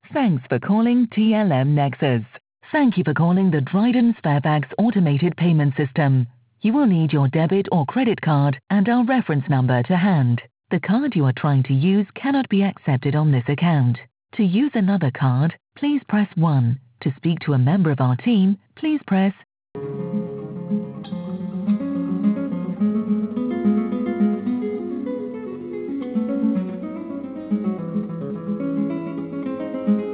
Thanks for calling TLM Nexus. Thank you for calling the Dryden Sparebags automated payment system. You will need your debit or credit card and our reference number to hand. The card you are trying to use cannot be accepted on this account. To use another card, please press 1. To speak to a member of our team, please press